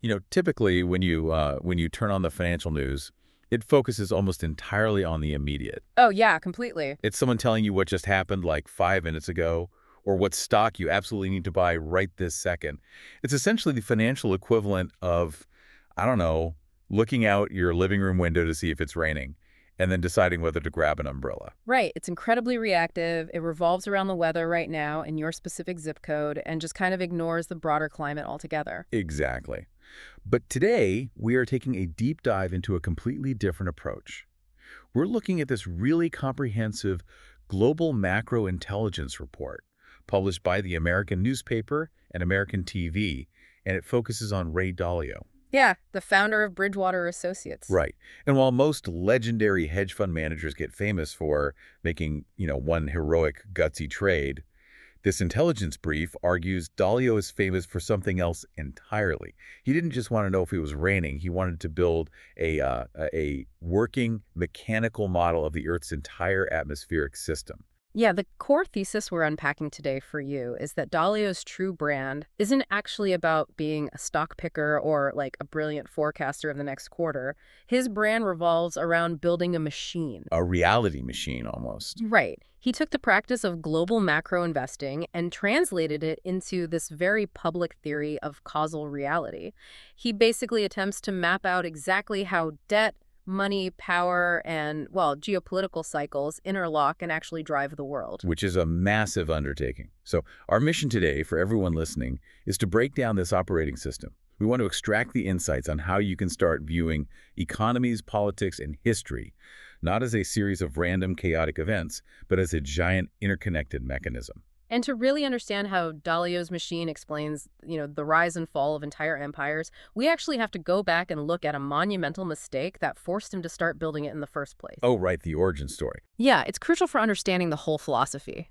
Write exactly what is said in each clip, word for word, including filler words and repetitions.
You know, typically when you uh, when you turn on the financial news, it focuses almost entirely on the immediate. Oh, yeah, completely. It's someone telling you what just happened like five minutes ago, or what stock you absolutely need to buy right this second. It's essentially the financial equivalent of, I don't know, looking out your living room window to see if it's raining, and then deciding whether to grab an umbrella. Right. It's incredibly reactive. It revolves around the weather right now in your specific zip code and just kind of ignores the broader climate altogether. Exactly. But today, we are taking a deep dive into a completely different approach. We're looking at this really comprehensive Global Macro Intelligence Report published by the American newspaper and American T V, and it focuses on Ray Dalio. Yeah, the founder of Bridgewater Associates. Right. And while most legendary hedge fund managers get famous for making, you know, one heroic, gutsy trade, this intelligence brief argues Dalio is famous for something else entirely. He didn't just want to know if it was raining. He wanted to build a, uh, a working mechanical model of the Earth's entire atmospheric system. Yeah, the core thesis we're unpacking today for you is that Dalio's true brand isn't actually about being a stock picker or like a brilliant forecaster of the next quarter. His brand revolves around building a machine. A reality machine, almost. Right. He took the practice of global macro investing and translated it into this very public theory of causal reality. He basically attempts to map out exactly how debt, money, power, and, well, geopolitical cycles interlock and actually drive the world. Which is a massive undertaking. So our mission today, for everyone listening, is to break down this operating system. We want to extract the insights on how you can start viewing economies, politics, and history, not as a series of random chaotic events, but as a giant interconnected mechanism. And to really understand how Dalio's machine explains, you know, the rise and fall of entire empires, we actually have to go back and look at a monumental mistake that forced him to start building it in the first place. Oh, right, the origin story. Yeah, it's crucial for understanding the whole philosophy.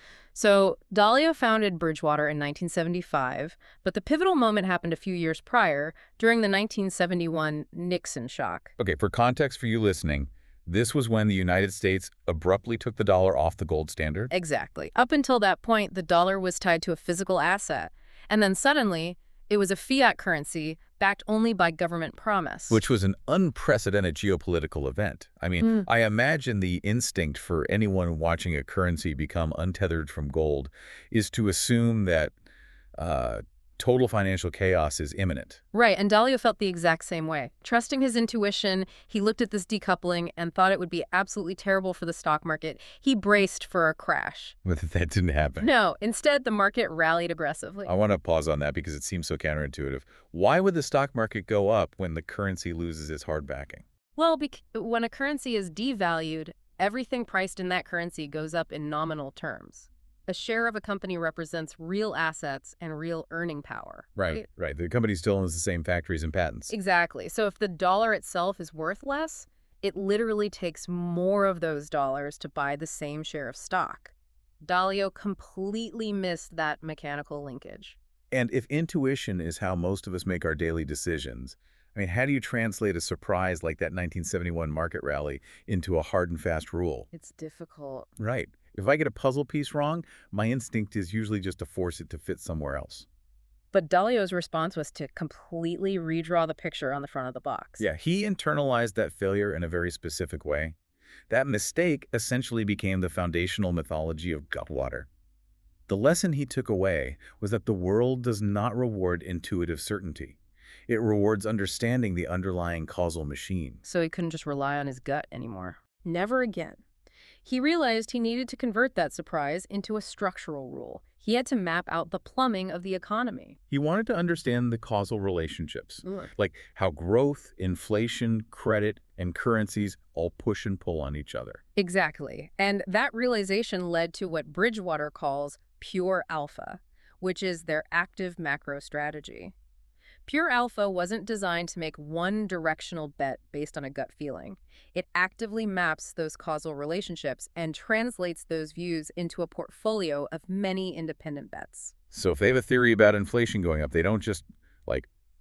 So, Dalio founded Bridgewater in nineteen seventy-five, but the pivotal moment happened a few years prior, during the nineteen seventy-one Nixon shock. Okay, for context for you listening, this was when the United States abruptly took the dollar off the gold standard. Exactly. Up until that point, the dollar was tied to a physical asset. And then suddenly, it was a fiat currency backed only by government promise. Which was an unprecedented geopolitical event. I mean, Mm. I imagine the instinct for anyone watching a currency become untethered from gold is to assume that uh, total financial chaos is imminent. Right, and Dalio felt the exact same way. Trusting his intuition, he looked at this decoupling and thought it would be absolutely terrible for the stock market. He braced for a crash. But that didn't happen. No, instead, the market rallied aggressively. I want to pause on that because it seems so counterintuitive. Why would the stock market go up when the currency loses its hard backing? Well, bec- when a currency is devalued, everything priced in that currency goes up in nominal terms. A share of a company represents real assets and real earning power. Right, right. The company still owns the same factories and patents. Exactly. So if the dollar itself is worth less, it literally takes more of those dollars to buy the same share of stock. Dalio completely missed that mechanical linkage. And if intuition is how most of us make our daily decisions, I mean, how do you translate a surprise like that nineteen seventy-one market rally into a hard and fast rule? It's difficult. Right. If I get a puzzle piece wrong, my instinct is usually just to force it to fit somewhere else. But Dalio's response was to completely redraw the picture on the front of the box. Yeah, he internalized that failure in a very specific way. That mistake essentially became the foundational mythology of Gutwater. The lesson he took away was that the world does not reward intuitive certainty. It rewards understanding the underlying causal machine. So he couldn't just rely on his gut anymore. Never again. He realized he needed to convert that surprise into a structural rule. He had to map out the plumbing of the economy. He wanted to understand the causal relationships, Ugh. like how growth, inflation, credit, and currencies all push and pull on each other. Exactly. And that realization led to what Bridgewater calls pure alpha, which is their active macro strategy. Pure Alpha wasn't designed to make one directional bet based on a gut feeling. It actively maps those causal relationships and translates those views into a portfolio of many independent bets. So if they have a theory about inflation going up, they don't just, like,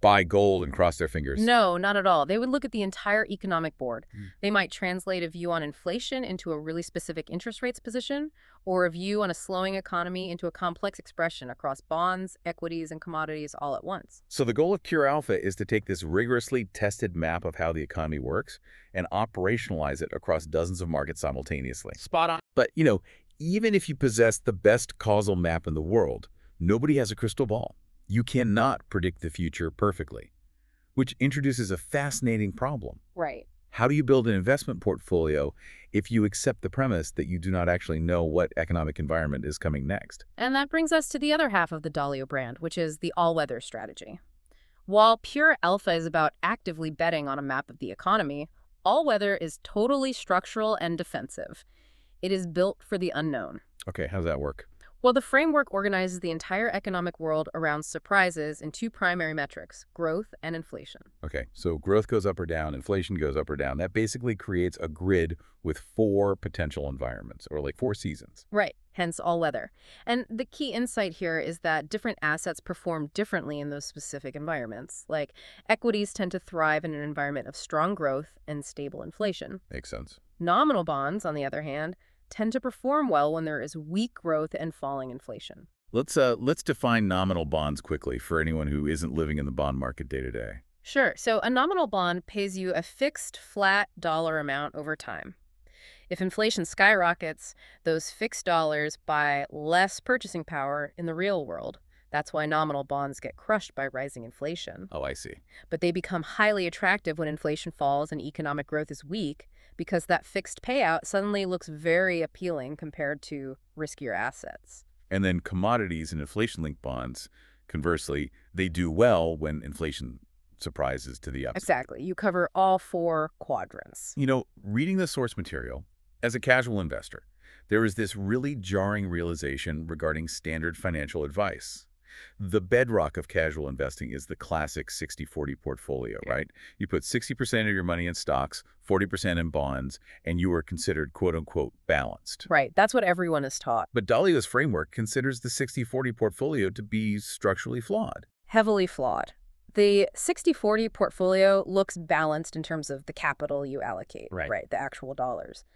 buy gold and cross their fingers. No, not at all. They would look at the entire economic board. Mm. They might translate a view on inflation into a really specific interest rates position, or a view on a slowing economy into a complex expression across bonds, equities, and commodities all at once. So the goal of Pure Alpha is to take this rigorously tested map of how the economy works and operationalize it across dozens of markets simultaneously. Spot on. But, you know, even if you possess the best causal map in the world, nobody has a crystal ball. You cannot predict the future perfectly, which introduces a fascinating problem. Right. How do you build an investment portfolio if you accept the premise that you do not actually know what economic environment is coming next? And that brings us to the other half of the Dalio brand, which is the all-weather strategy. While Pure Alpha is about actively betting on a map of the economy, all-weather is totally structural and defensive. It is built for the unknown. Okay, how does that work? Well, the framework organizes the entire economic world around surprises in two primary metrics, growth and inflation. Okay, so growth goes up or down, inflation goes up or down. That basically creates a grid with four potential environments, or like four seasons. Right, hence all weather. And the key insight here is that different assets perform differently in those specific environments. Like, equities tend to thrive in an environment of strong growth and stable inflation. Makes sense. Nominal bonds, on the other hand, tend to perform well when there is weak growth and falling inflation. Let's uh let's define nominal bonds quickly for anyone who isn't living in the bond market day to day. Sure, so a nominal bond pays you a fixed, flat dollar amount over time. If inflation skyrockets, those fixed dollars buy less purchasing power in the real world. That's why nominal bonds get crushed by rising inflation. Oh, I see. But they become highly attractive when inflation falls and economic growth is weak, because that fixed payout suddenly looks very appealing compared to riskier assets. And then commodities and inflation-linked bonds, conversely, they do well when inflation surprises to the upside. Exactly. You cover all four quadrants. You know, reading the source material, as a casual investor, there is this really jarring realization regarding standard financial advice. The bedrock of casual investing is the classic sixty forty portfolio, Yeah. right? You put sixty percent of your money in stocks, forty percent in bonds, and you are considered quote-unquote balanced. Right. That's what everyone is taught. But Dalio's framework considers the sixty forty portfolio to be structurally flawed. Heavily flawed. The sixty forty portfolio looks balanced in terms of the capital you allocate, Right. right, the actual dollars.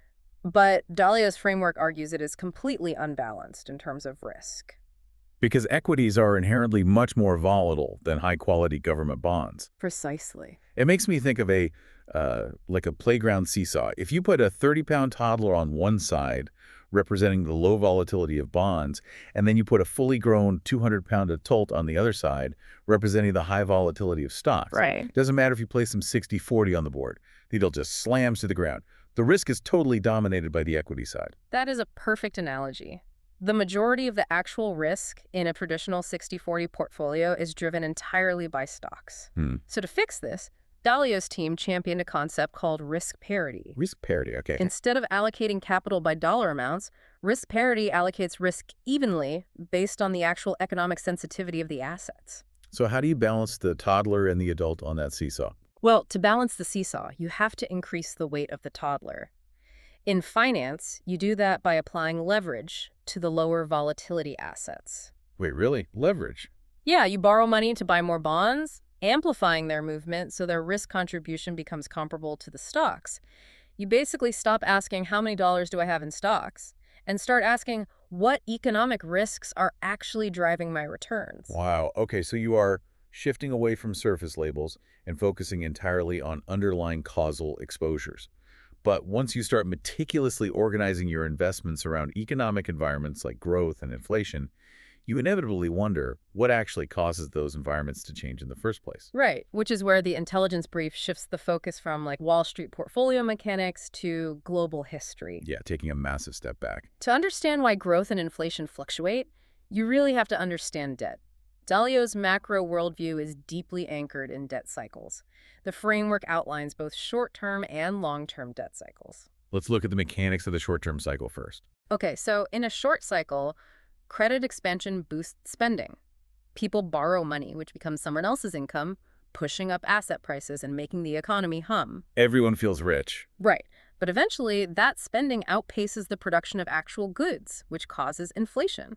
But Dalio's framework argues it is completely unbalanced in terms of risk. Because equities are inherently much more volatile than high-quality government bonds. Precisely. It makes me think of a, uh, like a playground seesaw. If you put a thirty-pound toddler on one side, representing the low volatility of bonds, and then you put a fully grown two hundred pound adult on the other side, representing the high volatility of stocks. Right. Doesn't matter if you place them sixty forty on the board. The adult just slams to the ground. The risk is totally dominated by the equity side. That is a perfect analogy. The majority of the actual risk in a traditional sixty forty portfolio is driven entirely by stocks. Hmm. So to fix this, Dalio's team championed a concept called risk parity. Risk parity, okay. Instead of allocating capital by dollar amounts, risk parity allocates risk evenly based on the actual economic sensitivity of the assets. So how do you balance the toddler and the adult on that seesaw? Well, to balance the seesaw, you have to increase the weight of the toddler. In finance, you do that by applying leverage to the lower volatility assets. Wait, really? Leverage? Yeah, you borrow money to buy more bonds, amplifying their movement so their risk contribution becomes comparable to the stocks. You basically stop asking how many dollars do I have in stocks and start asking what economic risks are actually driving my returns. Wow. Okay, so you are shifting away from surface labels and focusing entirely on underlying causal exposures. But once you start meticulously organizing your investments around economic environments like growth and inflation, you inevitably wonder what actually causes those environments to change in the first place. Right, which is where the intelligence brief shifts the focus from like Wall Street portfolio mechanics to global history. Yeah, taking a massive step back. To understand why growth and inflation fluctuate, you really have to understand debt. Dalio's macro worldview is deeply anchored in debt cycles. The framework outlines both short-term and long-term debt cycles. Let's look at the mechanics of the short-term cycle first. Okay, so in a short cycle, credit expansion boosts spending. People borrow money, which becomes someone else's income, pushing up asset prices and making the economy hum. Everyone feels rich. Right, but eventually that spending outpaces the production of actual goods, which causes inflation.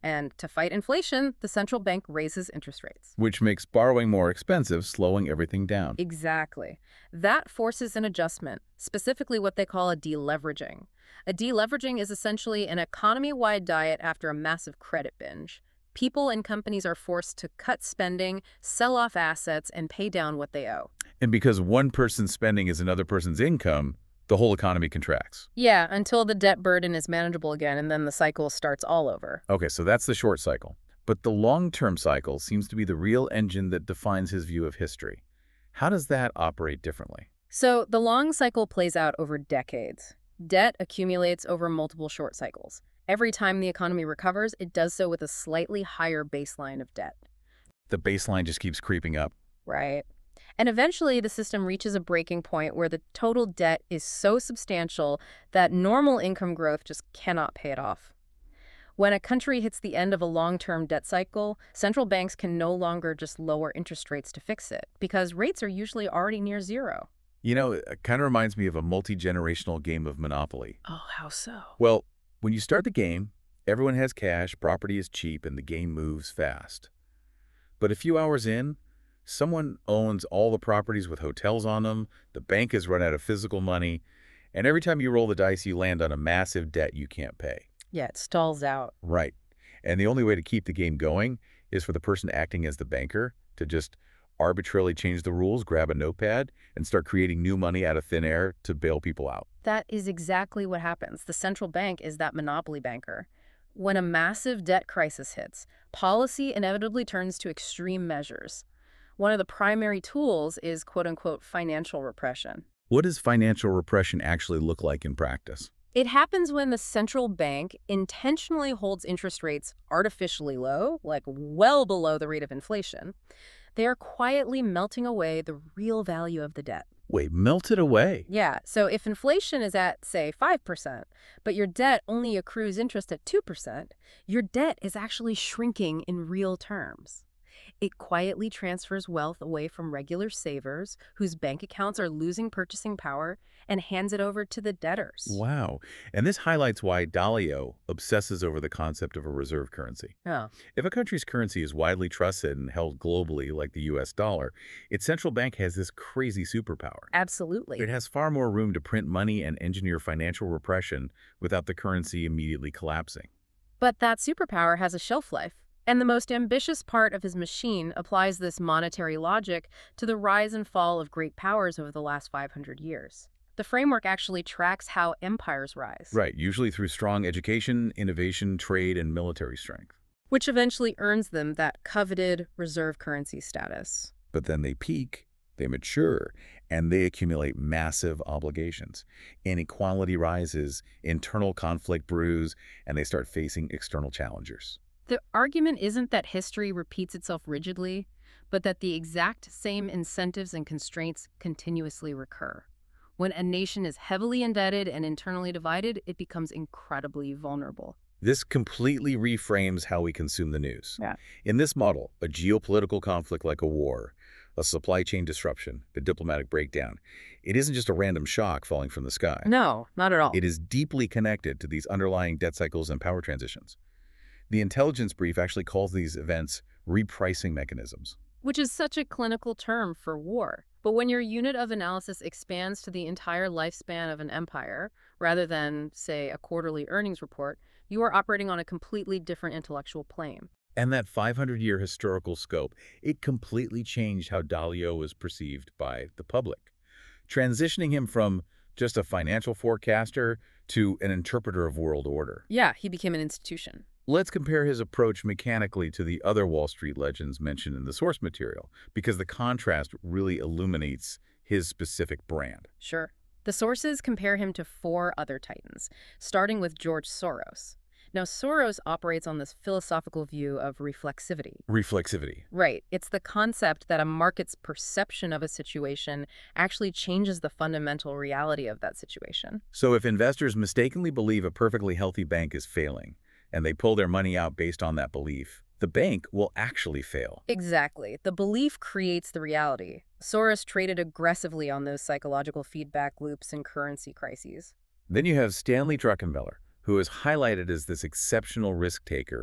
And to fight inflation, the central bank raises interest rates. Which makes borrowing more expensive, slowing everything down. Exactly. That forces an adjustment, specifically what they call a deleveraging. A deleveraging is essentially an economy-wide diet after a massive credit binge. People and companies are forced to cut spending, sell off assets, and pay down what they owe. And because one person's spending is another person's income, the whole economy contracts. Yeah, until the debt burden is manageable again, and then the cycle starts all over. Okay, so that's the short cycle. But the long-term cycle seems to be the real engine that defines his view of history. How does that operate differently? So the long cycle plays out over decades. Debt accumulates over multiple short cycles. Every time the economy recovers, it does so with a slightly higher baseline of debt. The baseline just keeps creeping up. Right. And eventually, the system reaches a breaking point where the total debt is so substantial that normal income growth just cannot pay it off. When a country hits the end of a long-term debt cycle, central banks can no longer just lower interest rates to fix it, because rates are usually already near zero. You know, it kind of reminds me of a multi-generational game of Monopoly. Oh, how so? Well, when you start the game, everyone has cash, property is cheap, and the game moves fast. But a few hours in, someone owns all the properties with hotels on them, the bank has run out of physical money, and every time you roll the dice, you land on a massive debt you can't pay. Yeah, it stalls out. Right. And the only way to keep the game going is for the person acting as the banker to just arbitrarily change the rules, grab a notepad, and start creating new money out of thin air to bail people out. That is exactly what happens. The central bank is that monopoly banker. When a massive debt crisis hits, policy inevitably turns to extreme measures. One of the primary tools is quote-unquote financial repression. What does financial repression actually look like in practice? It happens when the central bank intentionally holds interest rates artificially low, like well below the rate of inflation. They are quietly melting away the real value of the debt. Wait, melt it away? Yeah, so if inflation is at, say, five percent, but your debt only accrues interest at two percent, your debt is actually shrinking in real terms. It quietly transfers wealth away from regular savers whose bank accounts are losing purchasing power and hands it over to the debtors. Wow. And this highlights why Dalio obsesses over the concept of a reserve currency. Yeah. If a country's currency is widely trusted and held globally like the U S dollar, its central bank has this crazy superpower. Absolutely. It has far more room to print money and engineer financial repression without the currency immediately collapsing. But that superpower has a shelf life. And the most ambitious part of his machine applies this monetary logic to the rise and fall of great powers over the last five hundred years. The framework actually tracks how empires rise. Right, usually through strong education, innovation, trade, and military strength. Which eventually earns them that coveted reserve currency status. But then they peak, they mature, and they accumulate massive obligations. Inequality rises, internal conflict brews, and they start facing external challengers. The argument isn't that history repeats itself rigidly, but that the exact same incentives and constraints continuously recur. When a nation is heavily indebted and internally divided, it becomes incredibly vulnerable. This completely reframes how we consume the news. Yeah. In this model, a geopolitical conflict like a war, a supply chain disruption, a diplomatic breakdown, it isn't just a random shock falling from the sky. No, not at all. It is deeply connected to these underlying debt cycles and power transitions. The intelligence brief actually calls these events repricing mechanisms. Which is such a clinical term for war. But when your unit of analysis expands to the entire lifespan of an empire, rather than, say, a quarterly earnings report, you are operating on a completely different intellectual plane. And that five hundred year historical scope, it completely changed how Dalio was perceived by the public, transitioning him from just a financial forecaster to an interpreter of world order. Yeah, he became an institution. Let's compare his approach mechanically to the other Wall Street legends mentioned in the source material, because the contrast really illuminates his specific brand. Sure. The sources compare him to four other titans, starting with George Soros. Now, Soros operates on this philosophical view of reflexivity. Reflexivity. Right. It's the concept that a market's perception of a situation actually changes the fundamental reality of that situation. So if investors mistakenly believe a perfectly healthy bank is failing, and they pull their money out based on that belief, the bank will actually fail. Exactly. The belief creates the reality. Soros traded aggressively on those psychological feedback loops and currency crises. Then you have Stanley Druckenmiller, who is highlighted as this exceptional risk taker,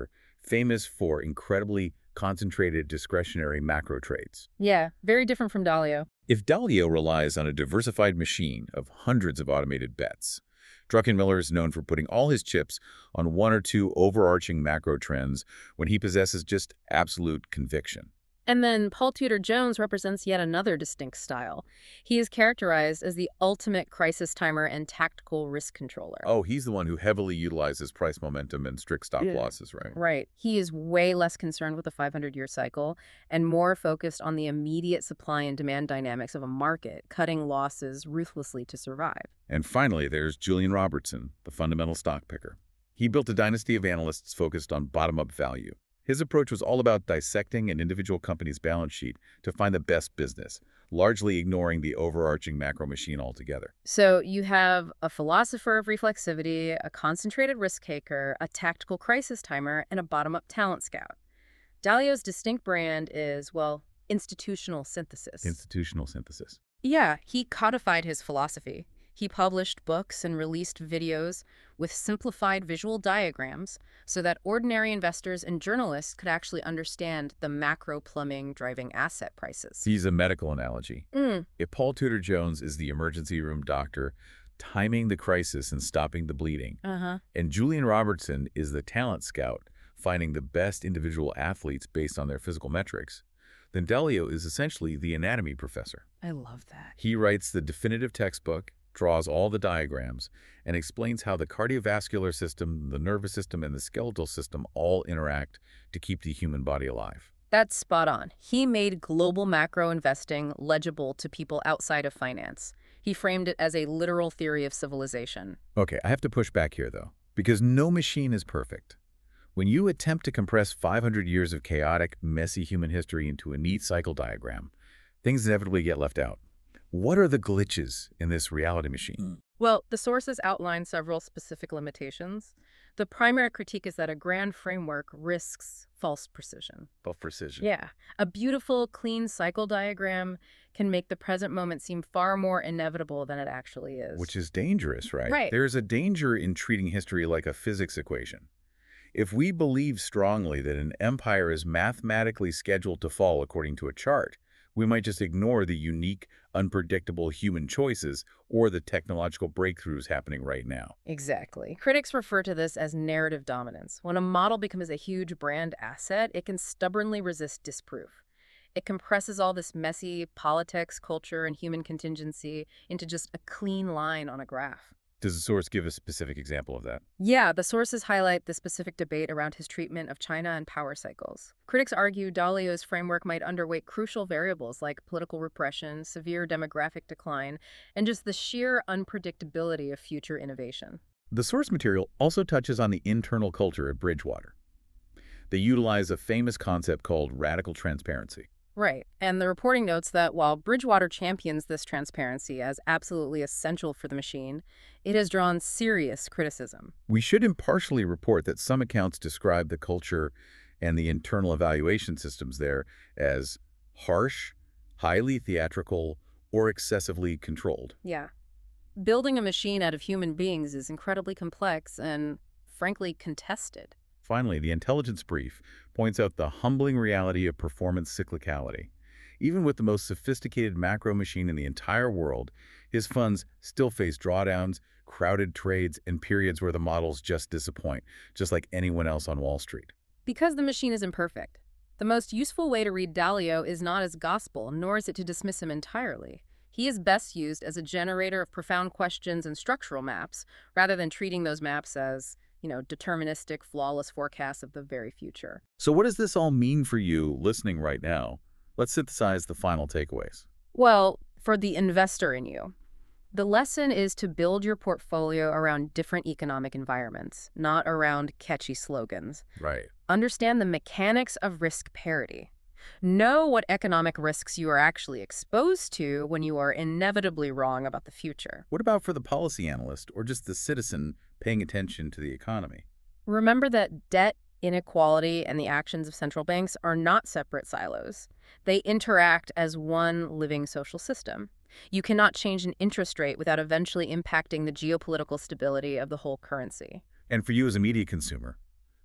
famous for incredibly concentrated discretionary macro trades. Yeah, very different from Dalio. If Dalio relies on a diversified machine of hundreds of automated bets, Druckenmiller is known for putting all his chips on one or two overarching macro trends when he possesses just absolute conviction. And then Paul Tudor Jones represents yet another distinct style. He is characterized as the ultimate crisis timer and tactical risk controller. Oh, he's the one who heavily utilizes price momentum and strict stop Yeah. losses, right? Right. He is way less concerned with the five hundred year cycle and more focused on the immediate supply and demand dynamics of a market, cutting losses ruthlessly to survive. And finally, there's Julian Robertson, the fundamental stock picker. He built a dynasty of analysts focused on bottom-up value. His approach was all about dissecting an individual company's balance sheet to find the best business, largely ignoring the overarching macro machine altogether. So you have a philosopher of reflexivity, a concentrated risk taker, a tactical crisis timer, and a bottom-up talent scout. Dalio's distinct brand is, well, institutional synthesis. Institutional synthesis. Yeah, he codified his philosophy. He published books and released videos with simplified visual diagrams so that ordinary investors and journalists could actually understand the macro plumbing driving asset prices. He's a medical analogy. Mm, If Paul Tudor Jones is the emergency room doctor, timing the crisis and stopping the bleeding, uh-huh. and Julian Robertson is the talent scout, finding the best individual athletes based on their physical metrics, then Dalio is essentially the anatomy professor. I love that. He writes the definitive textbook, draws all the diagrams, and explains how the cardiovascular system, the nervous system, and the skeletal system all interact to keep the human body alive. That's spot on. He made global macro investing legible to people outside of finance. He framed it as a literal theory of civilization. Okay, I have to push back here, though, because no machine is perfect. When you attempt to compress five hundred years of chaotic, messy human history into a neat cycle diagram, things inevitably get left out. What are the glitches in this reality machine? Well, the sources outline several specific limitations. The primary critique is that a grand framework risks false precision. Of precision. Yeah. A beautiful, clean cycle diagram can make the present moment seem far more inevitable than it actually is. Which is dangerous, right? Right. There's a danger in treating history like a physics equation. If we believe strongly that an empire is mathematically scheduled to fall according to a chart, we might just ignore the unique, unpredictable human choices or the technological breakthroughs happening right now. Exactly. Critics refer to this as narrative dominance. When a model becomes a huge brand asset, it can stubbornly resist disproof. It compresses all this messy politics, culture, and human contingency into just a clean line on a graph. Does the source give a specific example of that? Yeah, the sources highlight the specific debate around his treatment of China and power cycles. Critics argue Dalio's framework might underweight crucial variables like political repression, severe demographic decline, and just the sheer unpredictability of future innovation. The source material also touches on the internal culture at Bridgewater. They utilize a famous concept called radical transparency. Right, and the reporting notes that while Bridgewater champions this transparency as absolutely essential for the machine, it has drawn serious criticism. We should impartially report that some accounts describe the culture and the internal evaluation systems there as harsh, highly theatrical, or excessively controlled. Yeah. Building a machine out of human beings is incredibly complex and, frankly, contested. Finally, the intelligence brief points out the humbling reality of performance cyclicality. Even with the most sophisticated macro machine in the entire world, his funds still face drawdowns, crowded trades, and periods where the models just disappoint, just like anyone else on Wall Street. Because the machine is imperfect. The most useful way to read Dalio is not as gospel, nor is it to dismiss him entirely. He is best used as a generator of profound questions and structural maps, rather than treating those maps as, you know, deterministic, flawless forecasts of the very future. So what does this all mean for you listening right now? Let's synthesize the final takeaways. Well, for the investor in you, the lesson is to build your portfolio around different economic environments, not around catchy slogans. Right. Understand the mechanics of risk parity. Know what economic risks you are actually exposed to when you are inevitably wrong about the future. What about for the policy analyst or just the citizen paying attention to the economy? Remember that debt, inequality, and the actions of central banks are not separate silos. They interact as one living social system. You cannot change an interest rate without eventually impacting the geopolitical stability of the whole currency. And for you as a media consumer,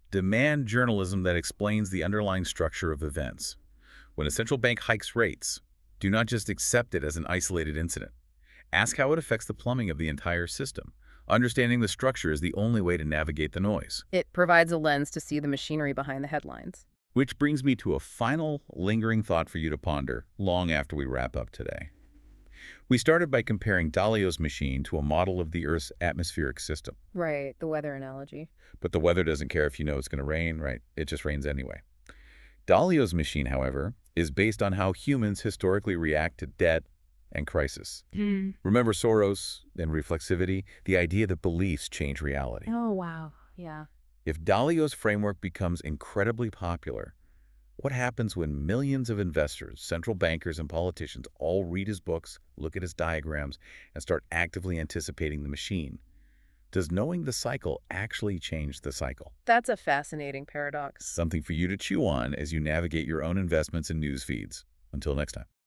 Demand journalism that explains the underlying structure of events. When a central bank hikes rates, do not just accept it as an isolated incident. Ask how it affects the plumbing of the entire system. Understanding the structure is the only way to navigate the noise. It provides a lens to see the machinery behind the headlines. Which brings me to a final lingering thought for you to ponder long after we wrap up today. We started by comparing Dalio's machine to a model of the Earth's atmospheric system. Right, the weather analogy. But the weather doesn't care if you know it's going to rain, right? It just rains anyway. Dalio's machine, however, is based on how humans historically react to debt and crisis. Mm. Remember Soros and reflexivity? The idea that beliefs change reality. Oh, wow. Yeah. If Dalio's framework becomes incredibly popular, what happens when millions of investors, central bankers, and politicians all read his books, look at his diagrams, and start actively anticipating the machine? Does knowing the cycle actually change the cycle? That's a fascinating paradox. Something for you to chew on as you navigate your own investments and news feeds. Until next time.